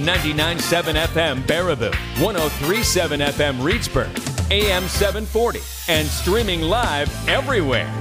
99.7 FM Baraboo, 103.7 FM Reedsburg, AM 740, and streaming live everywhere.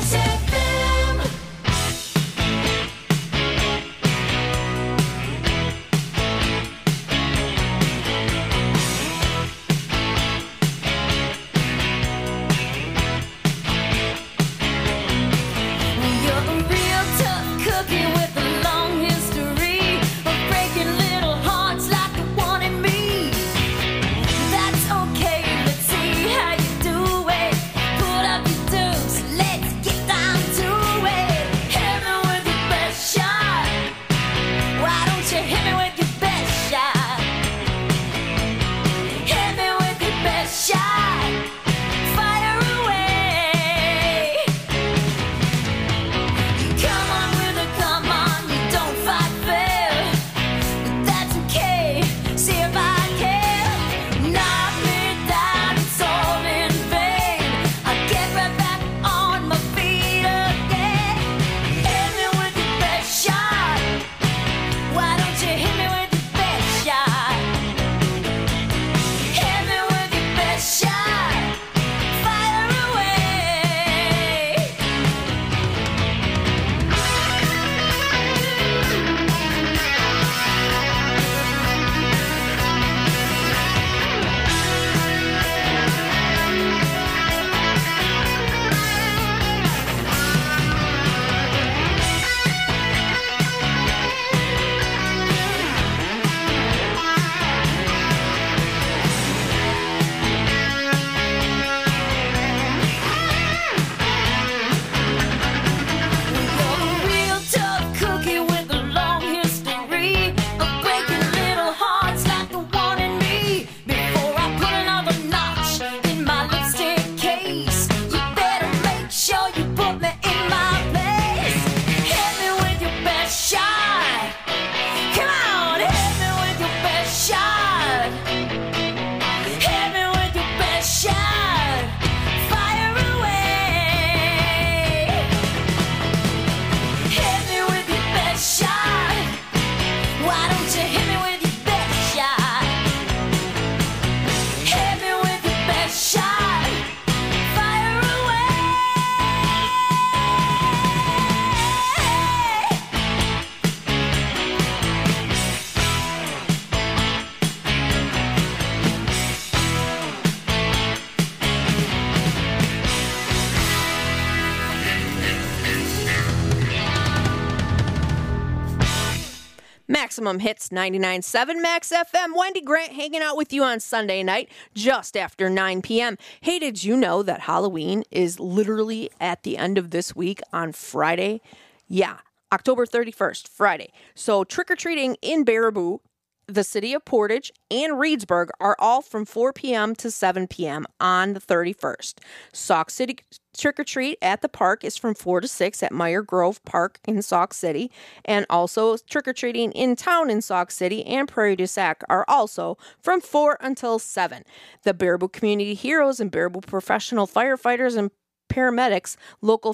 Maximum Hits 99.7 Max FM. Wendy Grant hanging out with you on Sunday night just after 9 p.m. Hey, did you know that Halloween is literally at the end of this week on Friday? Yeah, October 31st, Friday. So trick-or-treating in Baraboo, the city of Portage, and Reedsburg are all from 4 p.m. to 7 p.m. on the 31st. Sauk City trick-or-treat at the park is from 4 to 6 at Meyer Grove Park in Sauk City. And also trick-or-treating in town in Sauk City and Prairie du Sac are also from 4 until 7. The Baraboo Community Heroes and Baraboo Professional Firefighters and Paramedics, Local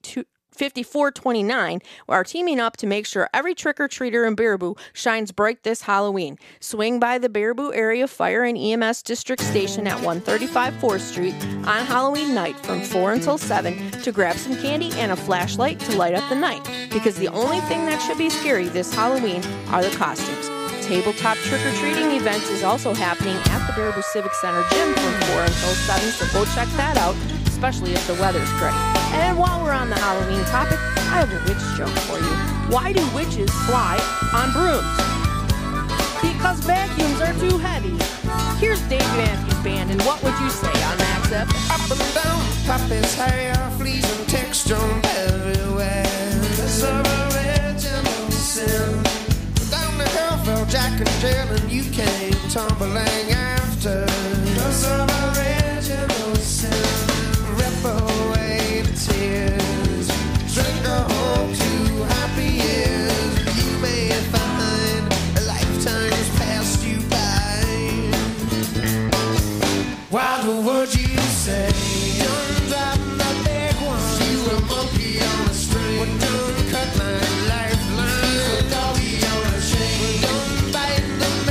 5429 are teaming up to make sure every trick-or-treater in Baraboo shines bright this Halloween. Swing by the Baraboo Area Fire and EMS District Station at 135 4th Street on Halloween night from 4 until 7 to grab some candy and a flashlight to light up the night, because the only thing that should be scary this Halloween are the costumes. Tabletop trick-or-treating event is also happening at the Baraboo Civic Center gym from 4 until 7, so go check that out, especially if the weather's great. And while we're on the Halloween topic, I have a witch joke for you. Why do witches fly on brooms? Because vacuums are too heavy. Here's Dave Matthews Band, and what would you say on Max FM? Up and down, puppies, hair, fleas, and textron everywhere. That's our original sin. Down the hill fell Jack and Jill, and you came tumbling after. That's our original sin. Rip away the tears, drink her home to happy years. You may find a lifetime's passed you by. Why would you say? Don't drop the big one. You a monkey on a string. Well, don't cut my lifeline. You a doggy on a chain. Well, don't bite the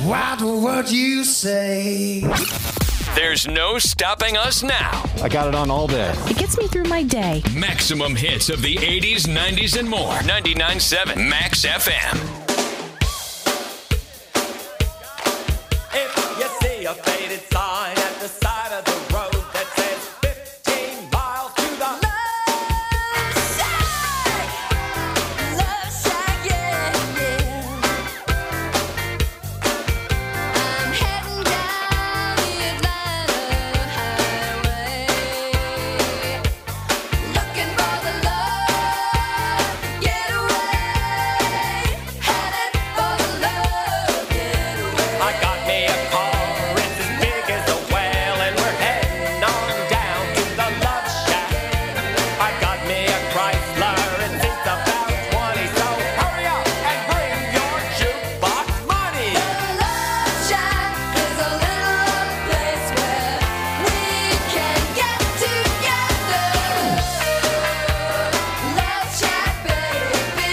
what would you say? There's no stopping us now. I got it on all day. It gets me through my day. Maximum hits of the 80s, 90s, and more. 99.7 Max FM. If you see a faded sign at the side of the road that says 15 miles to the Love Shack, yeah, yeah. I'm heading down the Atlanta highway, looking for the love getaway, headed for the love getaway. I got me a car, it's as big as a whale, and we're heading on down to the Love Shack. I got me a Chrysler, it seats about 20, so hurry up and bring your jukebox money. The Love Shack is a little place where we can get together. Love Shack, baby.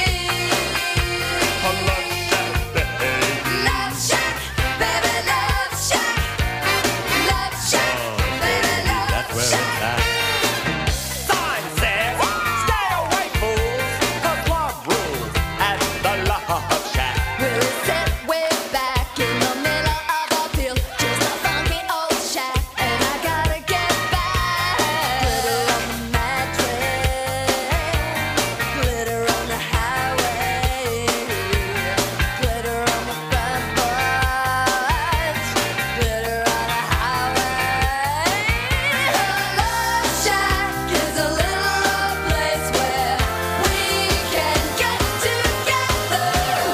Love Shack, baby, Love Shack. Love Shack, baby, Love Shack. Sign says, stay away, fools, 'cause love rules at the Love Shack. We'll sit way back in the middle of a field, just a funky old shack, and I gotta get back. Glitter on the mattress, glitter on the highway, glitter on the front porch, glitter on the highway. The Love Shack is a little place where we can get together.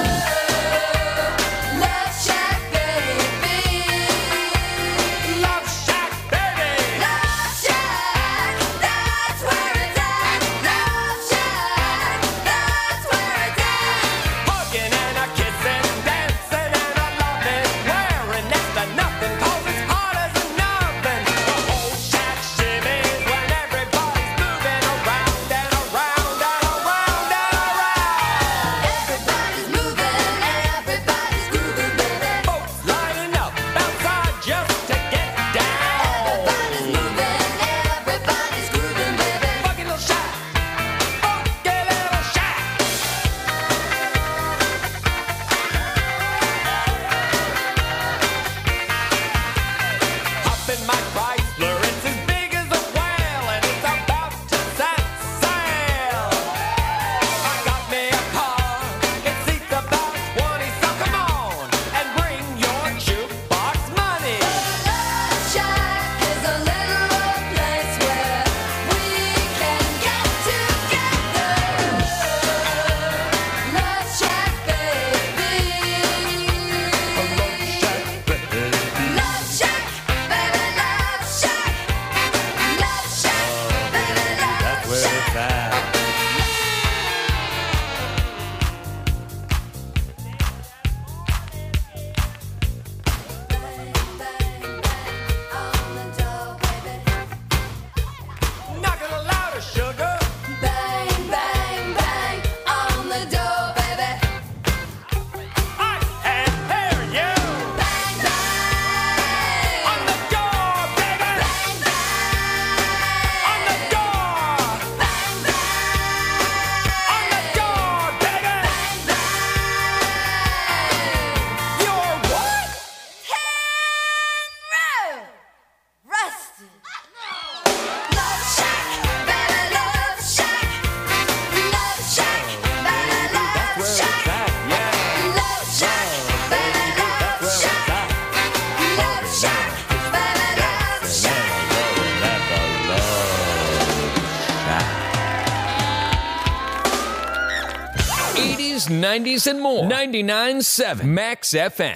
Love Shack, baby. Love Shack, baby. Love Shack, that's where it's at. Love Shack, that's where it's at. Hugging and a kissing, dancing and a loving, wearing next to nothing 'cause it's hot as an oven. The whole shack shimmies when everybody's moving around and around and around and around. Everybody's moving and everybody's grooving, baby. Folks lining up outside just to get down. Everybody's moving and everybody's grooving, baby. Funky little shack, funky little shack. Hop in my Chrysler, it's as big as a whale, and it's about to set sail. I got me a car, it seats about 20, so come on and bring your jukebox money. Love Shack is a little place where we can get together. Love Shack, baby. Love Shack, baby, Love Shack. Love Shack, baby, Love Shack. Bang, bang, bang on the door, baby. Knock it louder, sugar. Bang, bang, bang on the door, baby. I can hear you. Bang, bang On the door, baby. bang, bang On the door. bang, bang On the door, baby. bang, bang. You're what? Rusted. Love Shack, baby, Love Shack. Love Shack, baby, Love Shack. Love Shack, baby, Love Shack. Love Shack, baby, Love Shack. 80s, 90s, and more. 99.7 Max FM.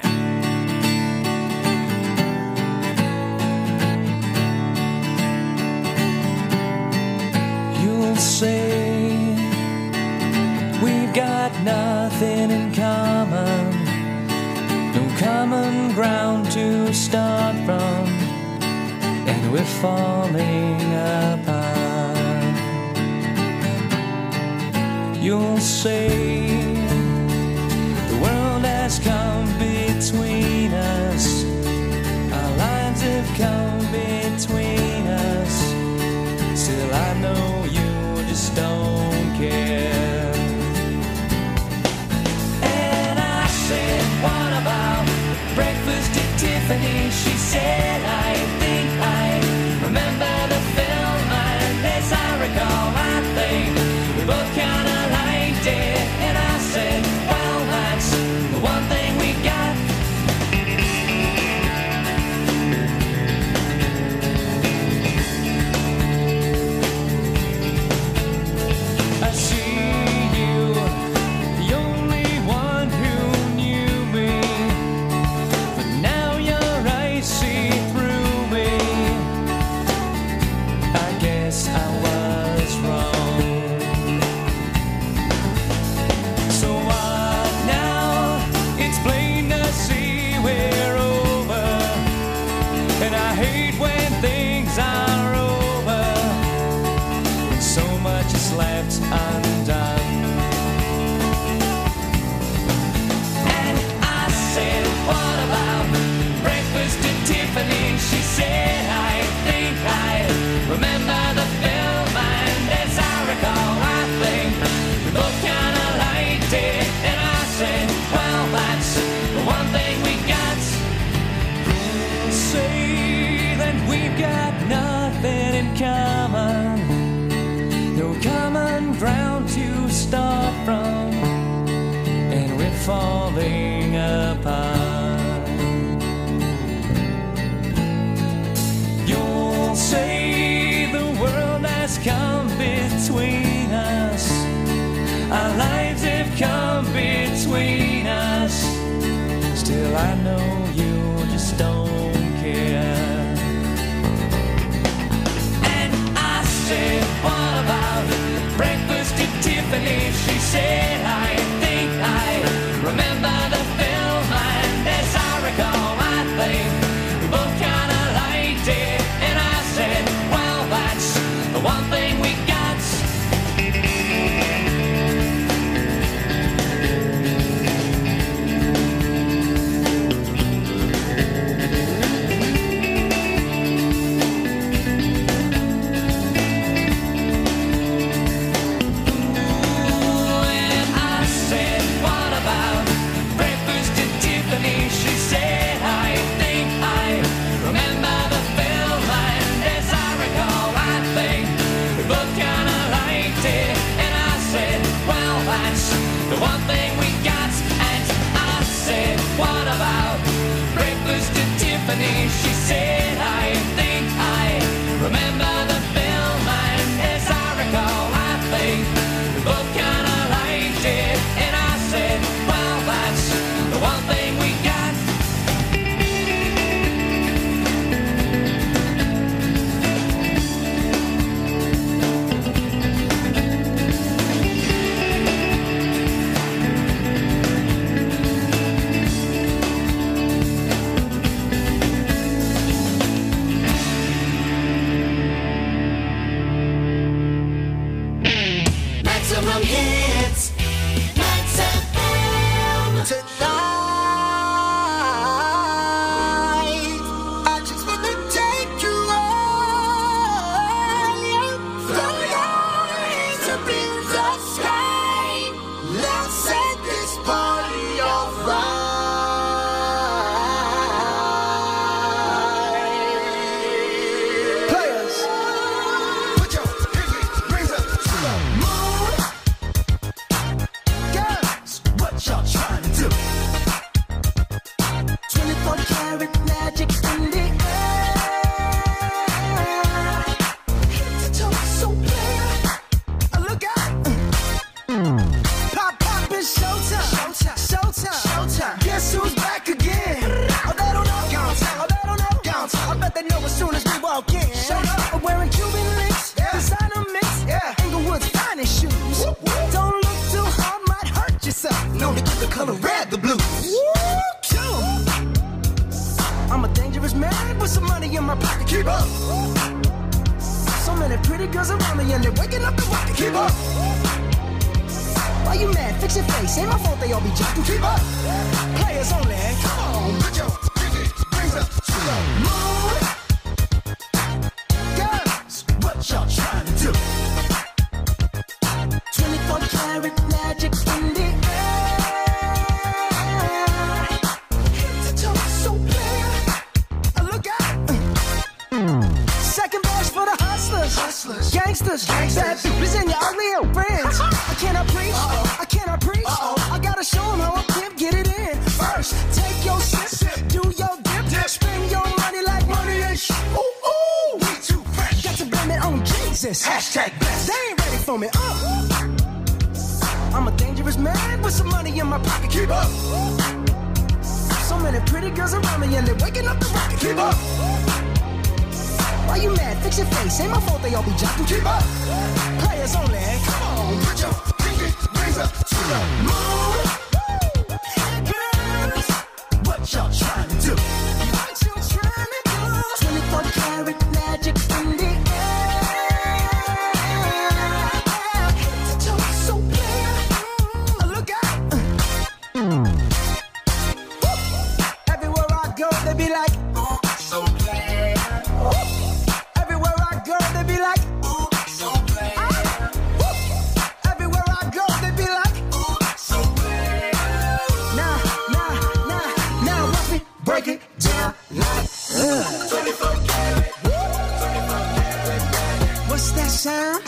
You'll say we've got nothing in common, no common ground to start from, and we're falling apart. You'll say the world has come between us. come between us. Still I know you just don't care. And I said, what about breakfast at Tiffany? She said, I think I remember the film, and as I recall, I think we both kinda liked it. And I said, well, that's the one thing we got. I see you, the only one who knew me, but now your eyes see through me. I guess I was wrong. So what now? It's plain to see we're over, and I hate when things are over, when so much is left undone. And I said, what about breakfast at Tiffany? She said, I think I remember the film, and as I recall, I think we both kinda liked it. And I said, well, that's the one thing we got. Say that we've got nothing in common, no common ground to start from, and we're falling apart. You'll say the world has come between us, our lives have come between us. Still I know you just don't care. And I said, what about breakfast at Tiffany? She said, I think I remember the film, and as I recall, I think we both kinda liked it. And I said, well, that's the one thing we got. And I said, what about breakfast at Tiffany? She said, I think I remember the film, and as I recall, I think we both kinda liked it. And I said, well, that's the one thing we got. And I said, what about breakfast at Tiffany? She said, I think I remember the film, and as I recall, I think we both kinda liked it. And I said, well, that's the one thing we got. Maximum hits, Max FM. Tonight, I just wanna take you higher. Throw your hands up in the sky. Let's set this party on fire. Players, put your pinky rings up to the moon. Girls, what y'all trying to do? 24 karat magic in the air. Head to toe, so clear. Look out. Pop, pop, it's showtime. Showtime. Guess who's back again? Oh, they don't know. I bet they know as soon as we walk in. I'm wearing Cuban links, designer mix, Inglewood's finest shoes. Don't look too hard, might hurt yourself. Known to give the color red the blues. I'm a dangerous man with some money in my pocket. Keep up. So many pretty girls around me and they're waking up the rocket. Keep up. Why you mad? Fix your face. Ain't my fault they all be jocking. Keep up. Players only. Come on, put your pinky rings up to the moon. Hashtag blessed. They ain't ready for me. I'm a dangerous man with some money in my pocket. Keep up. So many pretty girls around me and they're waking up the rocket. Keep up. Why you mad? Fix your face. Ain't my fault they all be jocking. Keep up. Players only. Come on, put your pinky rings up to the moon. Girls, what y'all trying to do? What you trying to do? 24 karat magic in the air. Head to toe so clear. Look out. Everywhere I go, they be like, oh, so clear. Everywhere I go, they be like, oh, so clear. Everywhere I go, they be like, oh, so clear. Now, watch me break it down like 24 karat. What's that sound?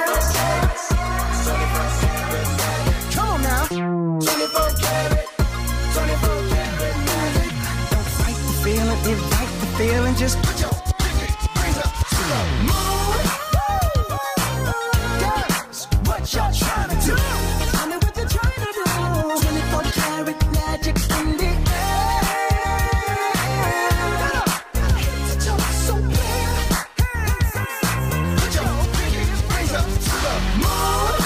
Come on now. 24 karat. 24 karat magic. Don't fight the feeling, invite the feeling. Just put your pinky rings up to the moon. Girls, what y'all trying to do? Tell me what you're trying to do. 24 karat magic in the air. Head to toe so clear. Put your pinky rings up to the moon.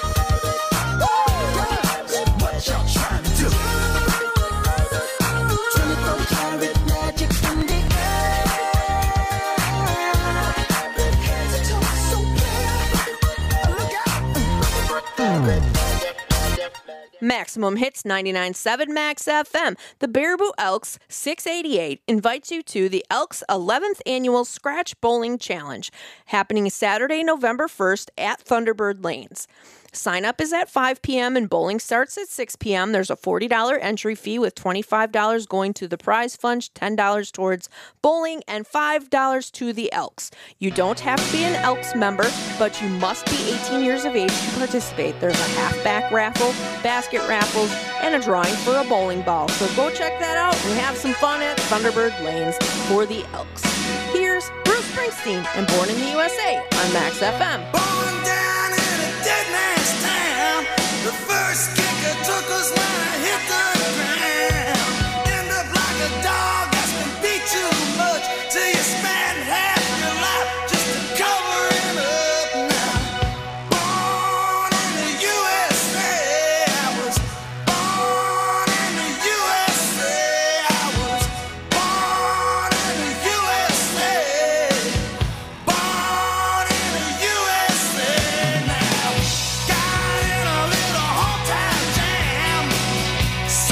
Girls, what y'all trying to do? 24 karat magic in the air. Head to toe so clear. Look out. Maximum Hits 99.7 Max FM. The Baraboo Elks 688 invites you to the Elks 11th Annual Scratch Bowling Challenge, happening Saturday, November 1st at Thunderbird Lanes. Sign up is at 5 p.m. and bowling starts at 6 p.m. There's a $40 entry fee with $25 going to the prize fund, $10 towards bowling, and $5 to the Elks. You don't have to be an Elks member, but you must be 18 years of age to participate. There's a halfback raffle, basket raffles, and a drawing for a bowling ball. So go check that out and have some fun at Thunderbird Lanes for the Elks. Here's Bruce Springsteen and Born in the USA on Max FM. Born down in a dead man's town. The first kicker took us when I hit the ground. End up like a dog that's been beat too much till you spend half your life just to cover it up now. Born in the USA, I was born in the USA. I was born in the USA. Born in the USA now. Got in a little hometown jam.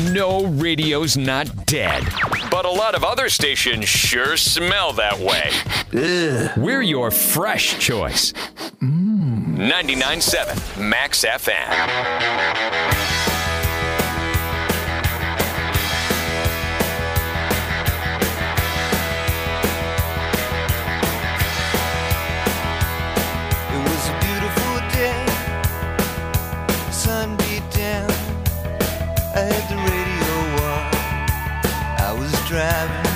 No, radio's not dead. But a lot of other stations sure smell that way. We're your fresh choice. 99.7 Max FM. Sun beat down, I had the radio on, I was driving,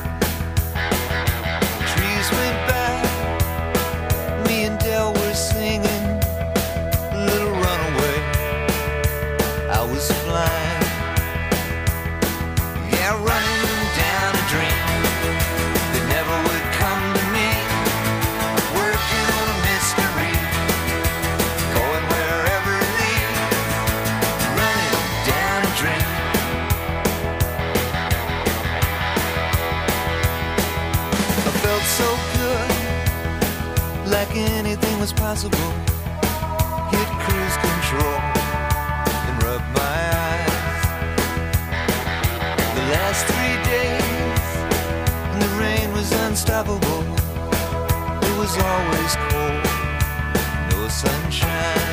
trees went by, me and Del were singing, a little runaway, I was flying, yeah, running down a dream, that never would come to me, working on a mystery, going wherever it leads. Running down a dream. I felt so good, like anything was possible. Hit cruise control and rub my eyes. The last 3 days, and the rain was unstoppable. It was always cold, no sunshine.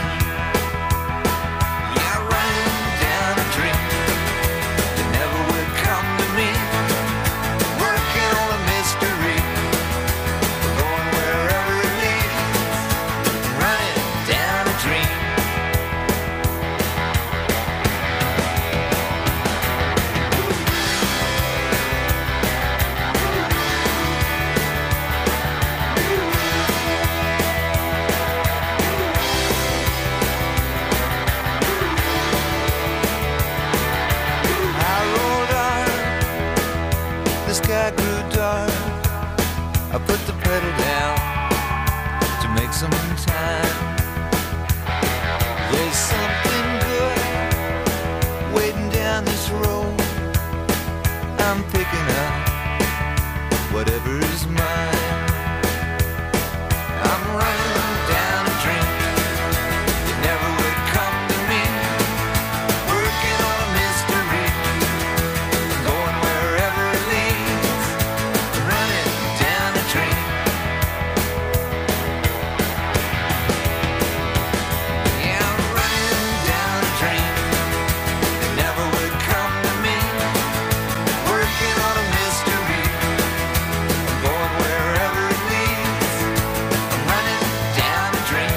Yeah, running down a dream that never would come to me. Working on a mystery, going wherever it leads. Running down a dream. I rolled on, the sky grew dark. I put the pedal down to make some time. There's something good waiting down this road. I'm picking up whatever's mine. I'm running down a dream that never would come to me. Working on a mystery, going wherever it leads. Running down a dream. Yeah, I'm running down a dream that never would come to me. Working on a mystery, going wherever it leads. I'm running down a dream.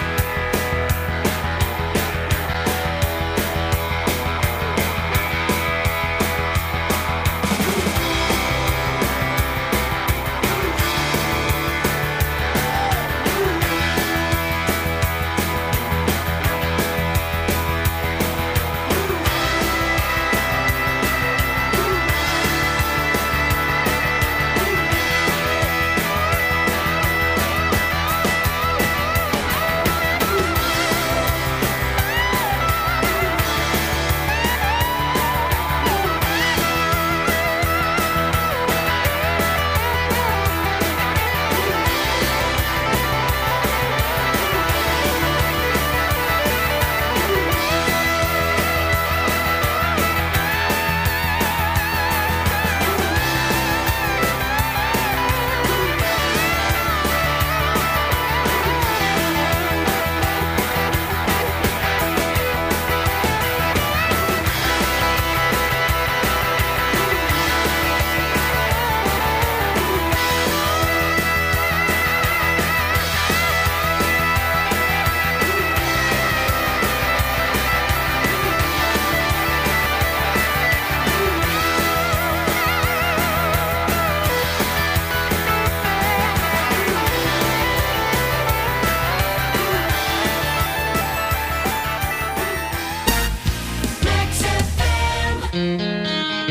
Max FM.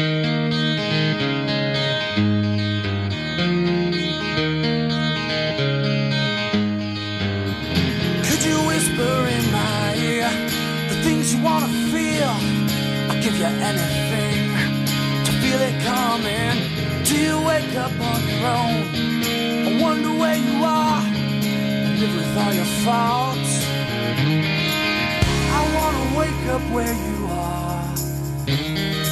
Could you whisper in my ear the things you wanna feel? I'll give you anything to feel it coming. Do you wake up on your own? I wonder where you are and live with all your faults. I wanna wake up where you are.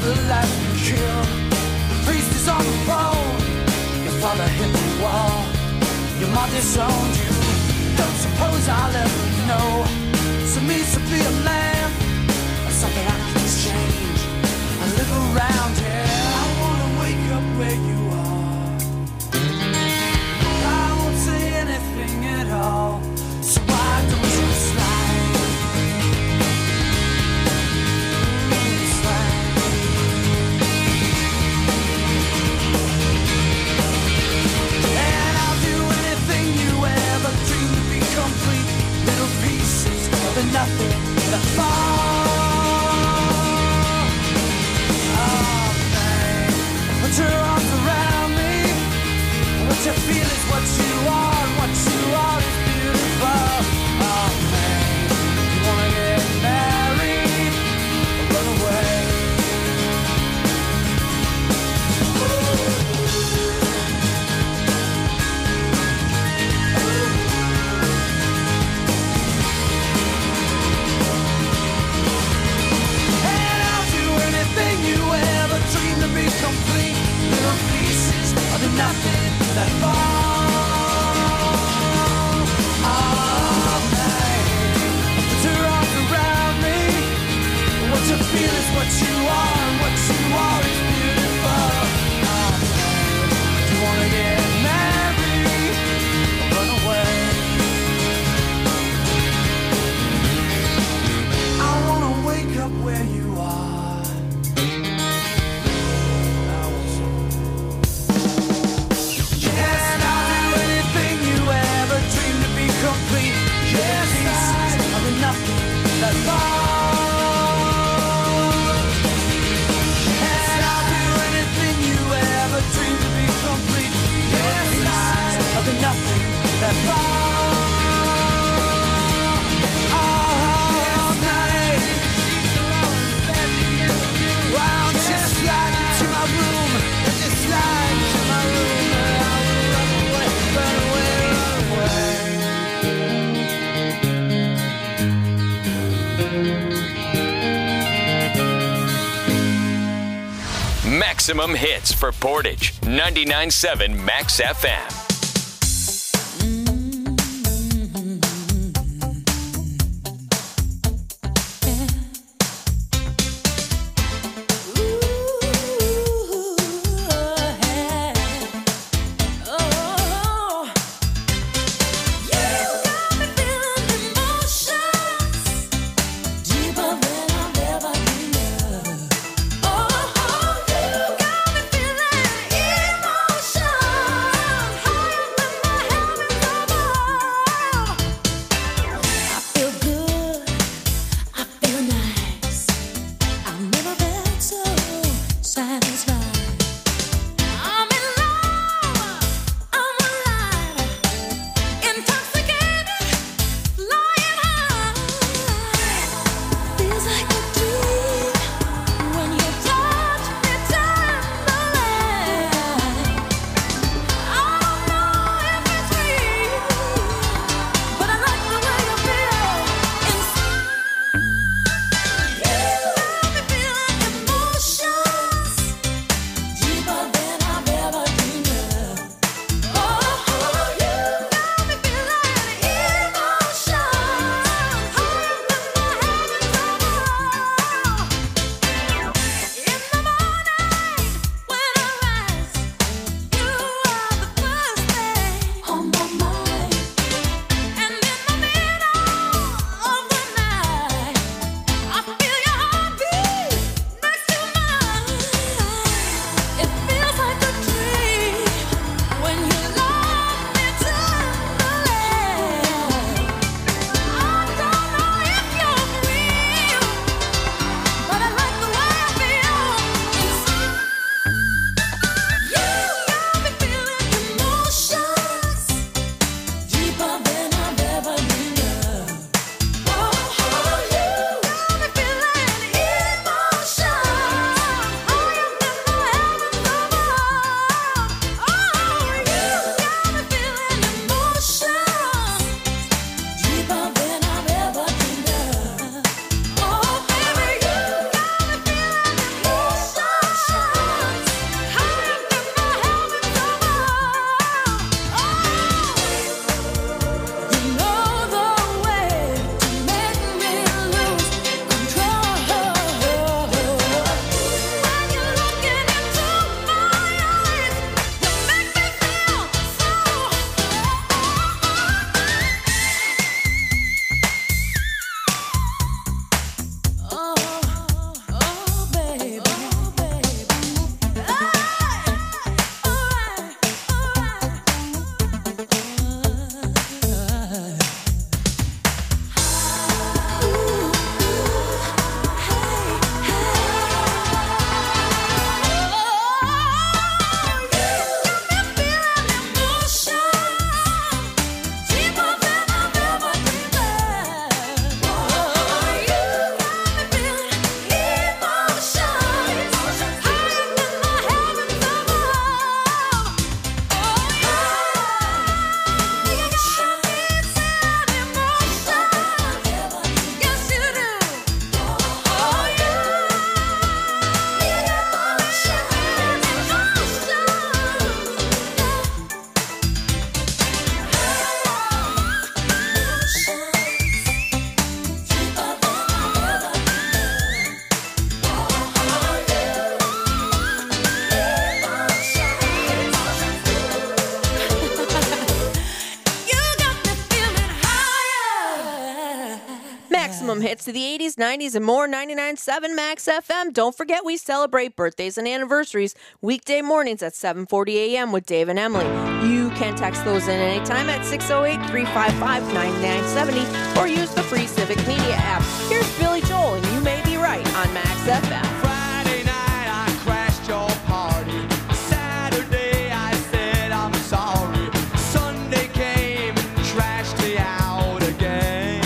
the life you killed. The priest is on the phone. Your father hit the wall. Your mom disowned you. Don't suppose I'll ever know. So means to be a man, or something I can change. I live around here. I wanna wake up where you are. I won't say anything at all. So why don't you slide? Slide. And I'll do anything you ever dreamed to be complete. Little pieces of the nothing that fall. Oh man, put your arms around me. What you feel is what you are, and what you are is beautiful. Oh man, you wanna get married or run away? And I'll do anything you ever dreamed to be complete. Little pieces of the nothing that fall. Oh man, put your arms around me. What you feel is what you are, and what you are is beautiful. Oh man, you wanna get married or run away? I wanna wake up where you are. Yes, I'll do anything you ever dreamed to be complete. Yes, pieces of the nothing that fall. Yes, I'll do anything you ever dreamed to be complete. Yes, pieces of the nothing that fall. Oh, night. Why don't you slide into my room? And just slide into my room. And I will run away, run away, run away. Maximum hits for Portage. 99.7 Max FM. hits of the 80s, 90s, and more. 99.7 Max FM. Don't forget we celebrate birthdays and anniversaries weekday mornings at 7:40 a.m. with Dave and Emily. You can text those in anytime at 608-355-9970 or use the free Civic Media app. Here's Billy Joel, and You May Be Right on Max FM. Friday night I crashed your party. Saturday I said I'm sorry. Sunday came and trashed me out again.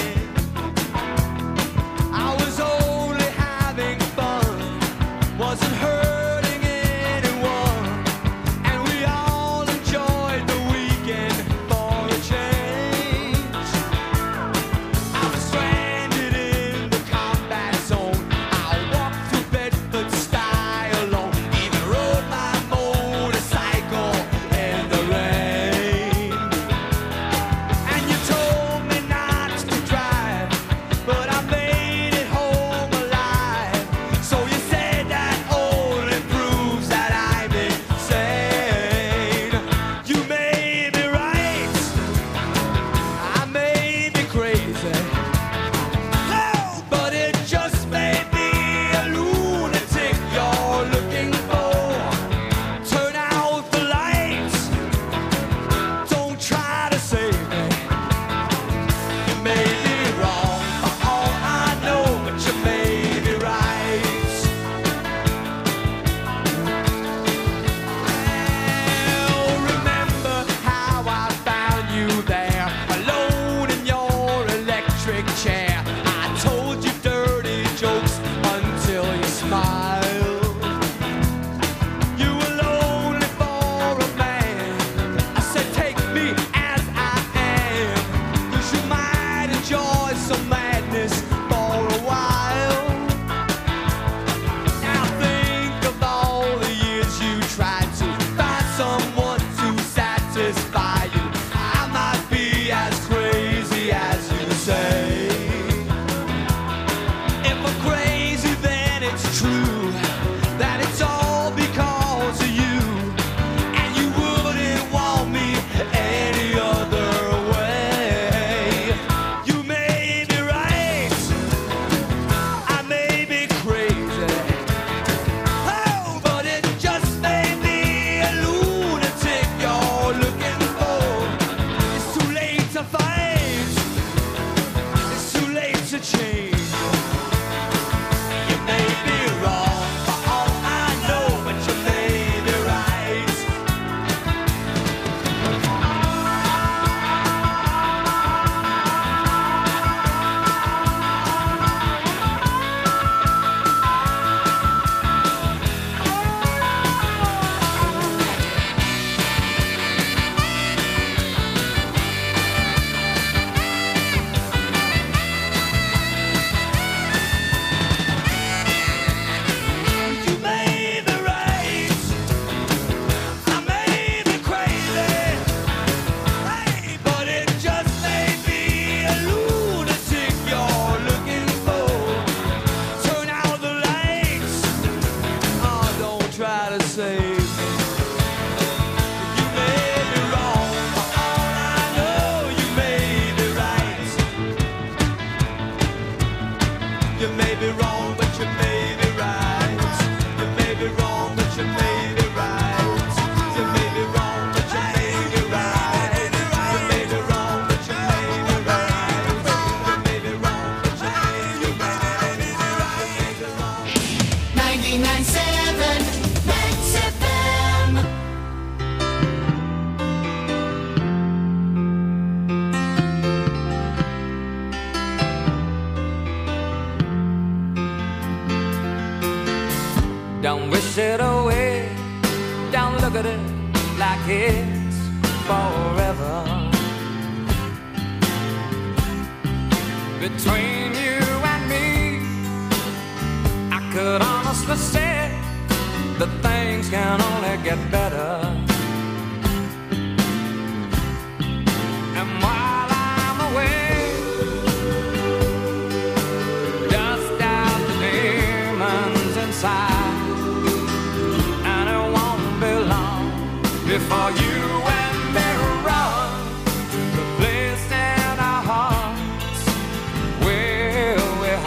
I was only having fun, wasn't hurting anyone, and we all enjoyed the weekend for a change. I was stranded in the combat zone. I walked through Bedford style alone, even rode my motorcycle in the rain. And you told me not to drive, but I made it home alive. So you said that only proves that I'm insane. You may be right, I may be crazy. Oh, but it just may be a lunatic you're looking for. Turn out the lights, don't try to save me. You may be wrong for all I know, but you may be right. Well, remember how I found you there, alone in your electric chair. I told you dirty jokes until you smiled. You were lonely for a man. I said, take me as I am, 'cause you might enjoy some madness for a while. Now think of all the years you tried to find someone to satisfy you. I might be as crazy as you say. If I'm crazy, then it's true that it's all because of you, and you wouldn't want me any other way. You may be right, I may be crazy. Oh, but it just may be a lunatic you're looking for. It's too late to fight, it's too late to change. You may be wrong for all I know, but you may be right. You may be right, I may be crazy. Hey, but it just may be a lunatic you're looking for. Turn out the lights, oh, don't try to save me. You may be wrong for all I know, you may be right. You may be wrong, but you may be right. You may be wrong, but you may be right. You may be wrong, but you may be right. You may be wrong, but you may be right. You may be wrong, but you may be right. 99.7 Max FM. Don't wish it away. Don't look at it like it's forever. Between you and me, I could honestly say that things can only get better. And while I'm away, dust out the demons inside, and it won't be long before you and me run the place in our hearts where we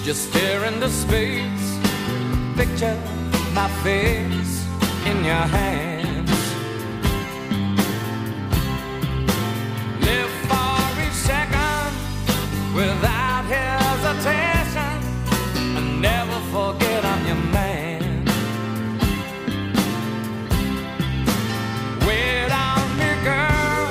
Just stare into space, picture my face in your hands. Live for each second without hesitation, and never forget I'm your man. Wait on me, girl,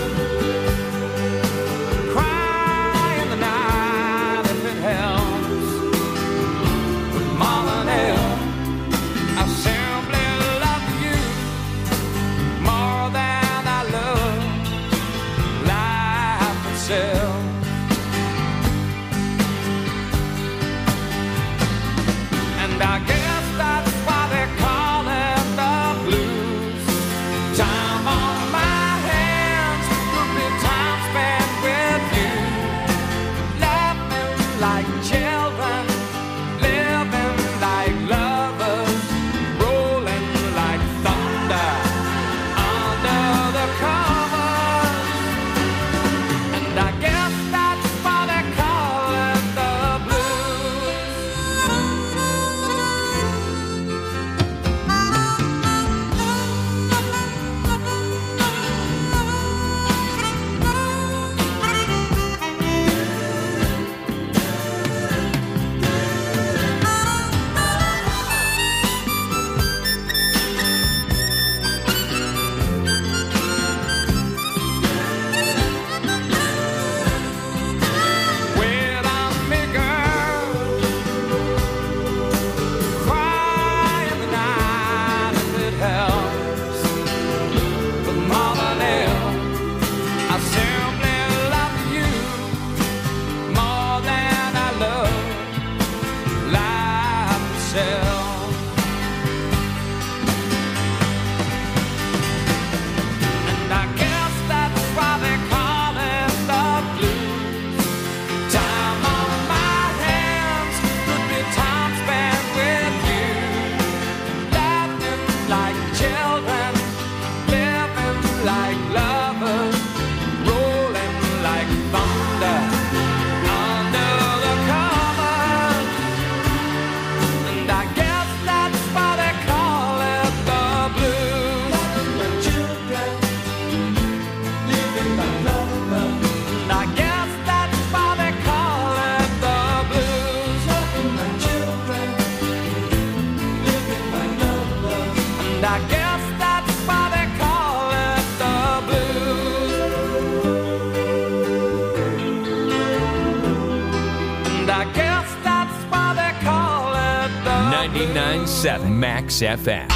cry in the night if it helps. But more than ever, I simply love you more than I love life itself. And I guess that's why they call it the blues. Time on my hands would be time spent with you, laughing like children, living like lovers, rolling like thunder under the covers. And I guess that's why they call it the blues. Wait on me, girl, cry in the night if it helps. But more than ever, I simply love you more than I love life itself. And I guess that's why they call it the blues. Time on my hands could be time spent with you, laughing like children, living like lovers, rolling like thunder under the covers. And I guess that's why they call it the blues. Like children, living like lovers. And I guess that's why they call it the blues. Like children, living like lovers. And I guess that's why they call it the blues. And I guess that's why they call it the 99.7 Max FM.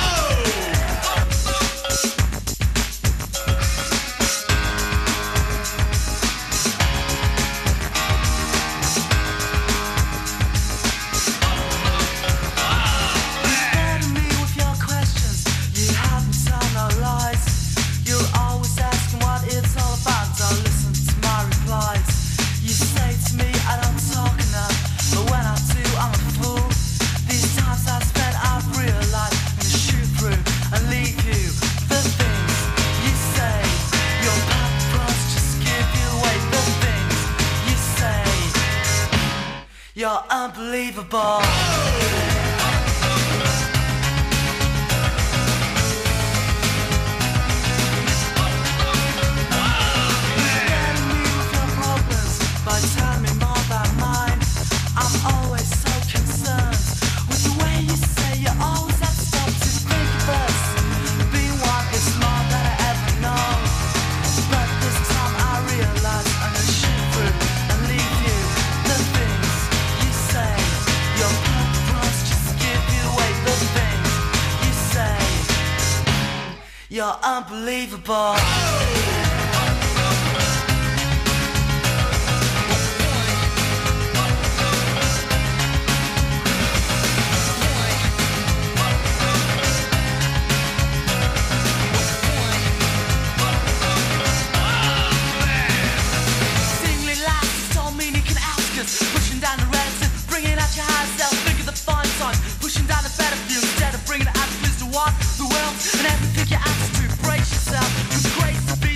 Burden me with your questions. You haven't told no lies. You're always asking what it's all about. Don't listen to my replies. You say to me I don't talk enough, but when I do, I'm a fool. These times I've spent, I've realized I'm gonna shoot through and leave you. The things you say, your paparazzi just give you away. The things you say, you're unbelievable. Burden me with your problems, but tell me more about mine. I'm always so concerned with the way you say you always have to stop to think of us. Being one is more than I ever know, but this time I realize I'm gonna shoot through and leave you. The things you say, your paparazzi just give you away. The things you say, you're unbelievable. Seemingly lies don't mean you can ask us. Pushing down the relative, bringing out your higher self. Think of the fun times, pushing down the better view instead of bringing it out to the world and everything you ask to brace yourself. With grace to be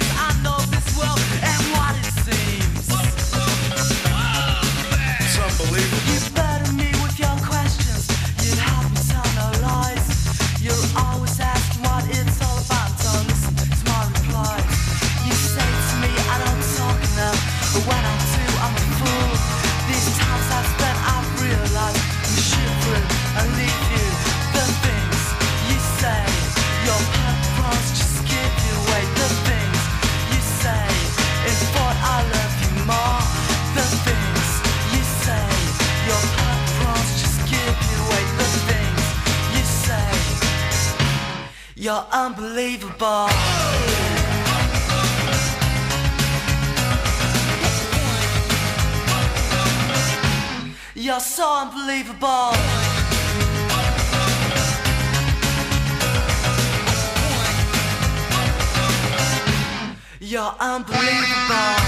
When I'm too, I'm a fool. These times I've spent, I've realized you shoot through and leave you. The things you say, your purpose just give you away. The things you say, in thought I love you more. The things you say, your purpose just give you away. The things you say, you're unbelievable. You're so unbelievable. You're unbelievable.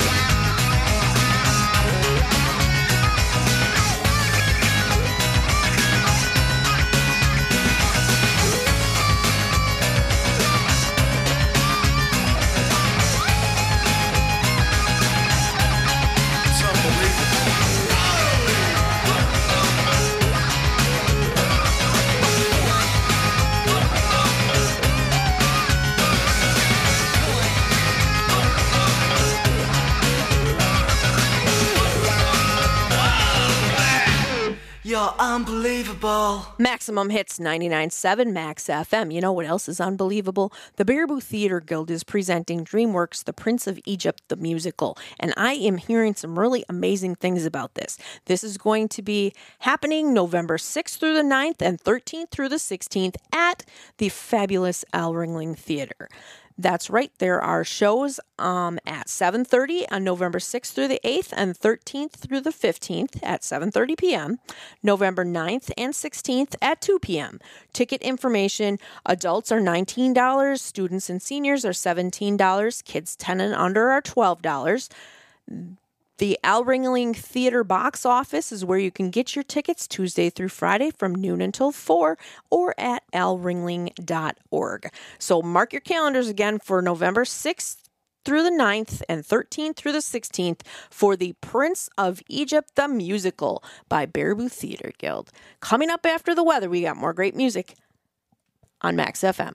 You're unbelievable. Maximum Hits 99.7 Max FM. You know what else is unbelievable? The Baraboo Theater Guild is presenting DreamWorks' The Prince of Egypt, the musical. And I am hearing some really amazing things about this. This is going to be happening November 6th through the 9th and 13th through the 16th at the fabulous Al Ringling Theater. That's right. There are shows at 7:30 on November 6th through the 8th and 13th through the 15th at 7:30 p.m., November 9th and 16th at 2 p.m. Ticket information, adults are $19, students and seniors are $17, kids 10 and under are $12. The Al Ringling Theater box office is where you can get your tickets Tuesday through Friday from noon until 4 or at alringling.org. So mark your calendars again for November 6th through the 9th and 13th through the 16th for the Prince of Egypt, the musical by Baraboo Theater Guild. Coming up after the weather, we got more great music on Max FM.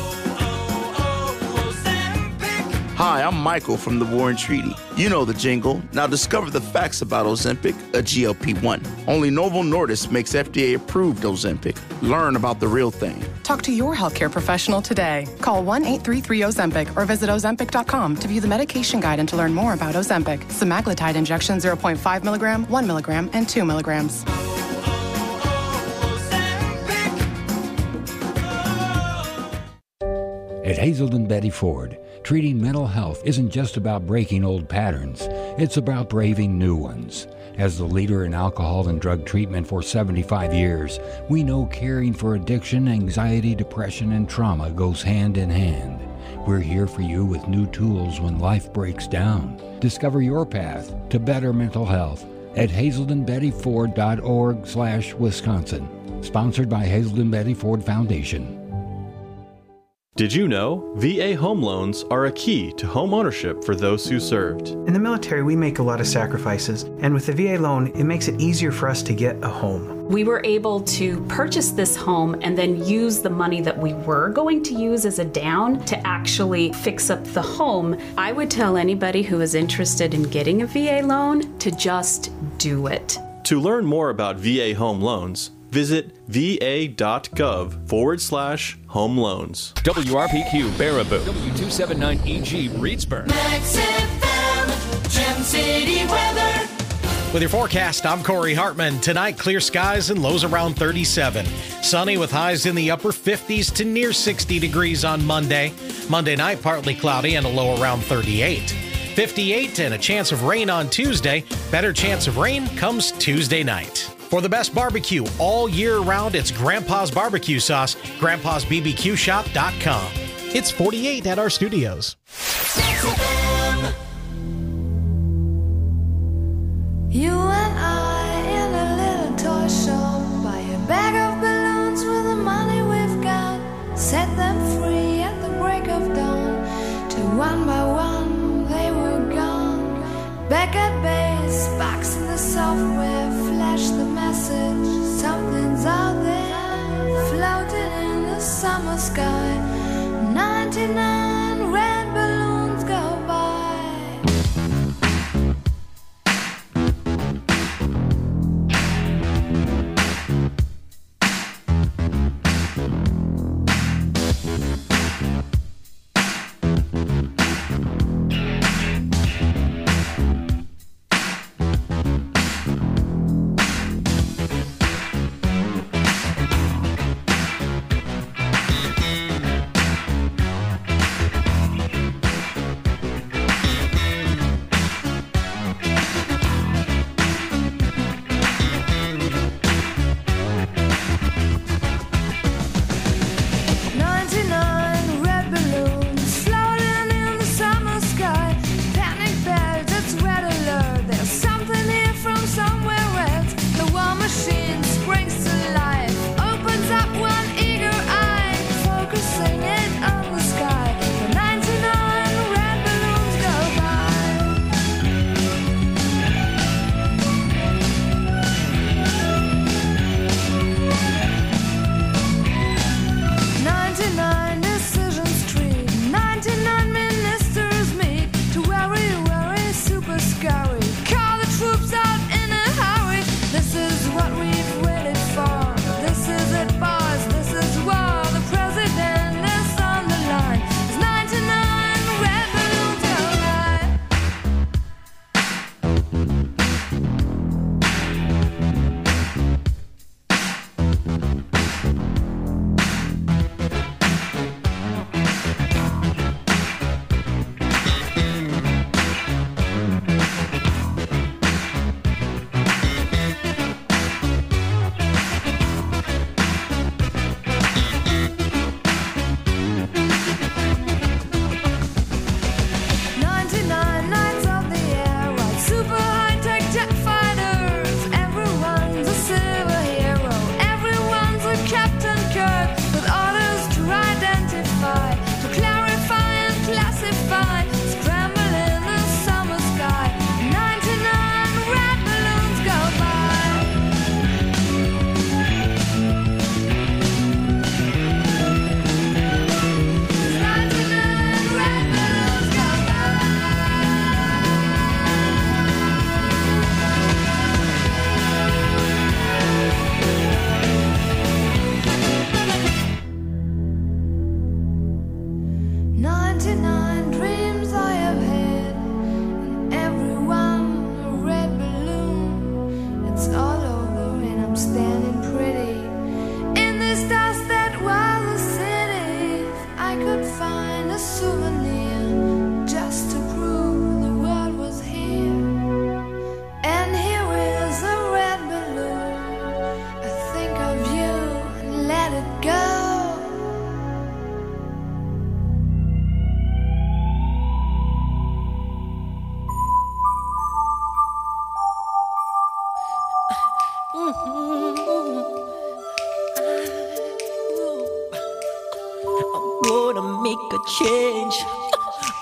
Hi, I'm Michael from the War and Treaty. You know the jingle. Now discover the facts about Ozempic, a GLP-1. Only Novo Nordisk makes FDA-approved Ozempic. Learn about the real thing. Talk to your healthcare professional today. Call 1-833-OZEMPIC or visit Ozempic.com to view the medication guide and to learn more about Ozempic. Semaglutide injection 0.5 milligram, 1 milligram, and 2 milligrams. At Hazelden Betty Ford, treating mental health isn't just about breaking old patterns. It's about braving new ones. As the leader in alcohol and drug treatment for 75 years, we know caring for addiction, anxiety, depression, and trauma goes hand in hand. We're here for you with new tools when life breaks down. Discover your path to better mental health at hazeldenbettyford.org/Wisconsin. Sponsored by Hazelden Betty Ford Foundation. Did you know VA home loans are a key to home ownership for those who served? In the military, we make a lot of sacrifices, and with the VA loan, it makes it easier for us to get a home. We were able to purchase this home and then use the money that we were going to use as a down to actually fix up the home. I would tell anybody who is interested in getting a VA loan to just do it. To learn more about VA home loans, visit va.gov/home loans. WRPQ Baraboo, W279EG Reedsburg. Max FM, Gem City weather. With your forecast, I'm Corey Hartman. Tonight, clear skies and lows around 37. Sunny with highs in the upper 50s to near 60 degrees on Monday. Monday night, partly cloudy and a low around 38. 58 and a chance of rain on Tuesday. Better chance of rain comes Tuesday night. For the best barbecue all year round, it's Grandpa's Barbecue Sauce, grandpasbbqshop.com. It's 48 at our studios. You and I in a little toy shop, buy a bag of balloons with the money we've got, set them free at the break of dawn, till one by one they were gone. Back at base, box in the software, flash the message, something's out there, floating in the summer sky. 99 red balloons go by.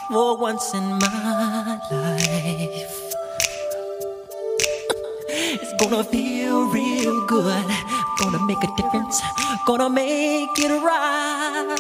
for once in my life. It's gonna feel real good, gonna make a difference, gonna make it right.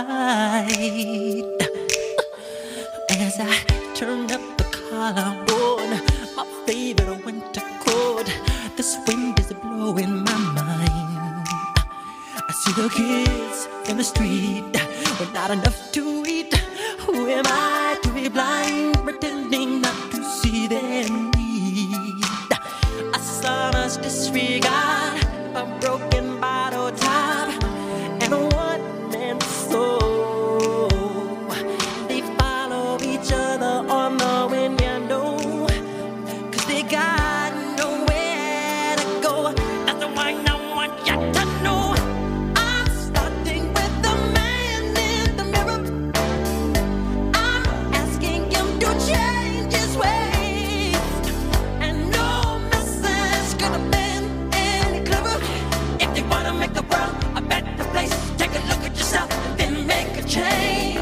As I turn up the collar on my favorite winter coat, this wind is blowing my mind. I see the kids in the street with not enough to eat. Who am I to be blind, pretending not to see their need? A son's disregard, a broken bottle top, and a one-man soul. They follow each other on the window, 'cause they got nowhere to go. That's why I want you to know I'm starting with the man in the mirror. I'm asking him to change his ways, and no message could have been any clearer. If you wanna make the world a better place, take a look at yourself, then make a change.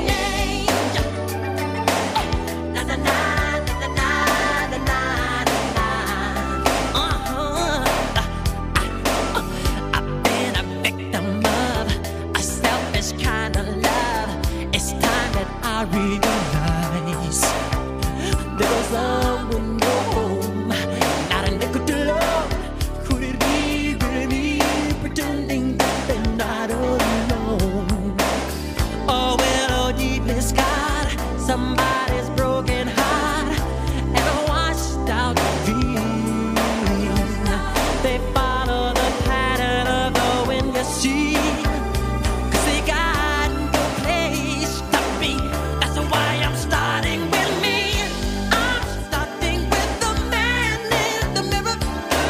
Na na na na na na na na. I've been a victim of a selfish kind of love. It's time that I realize there was a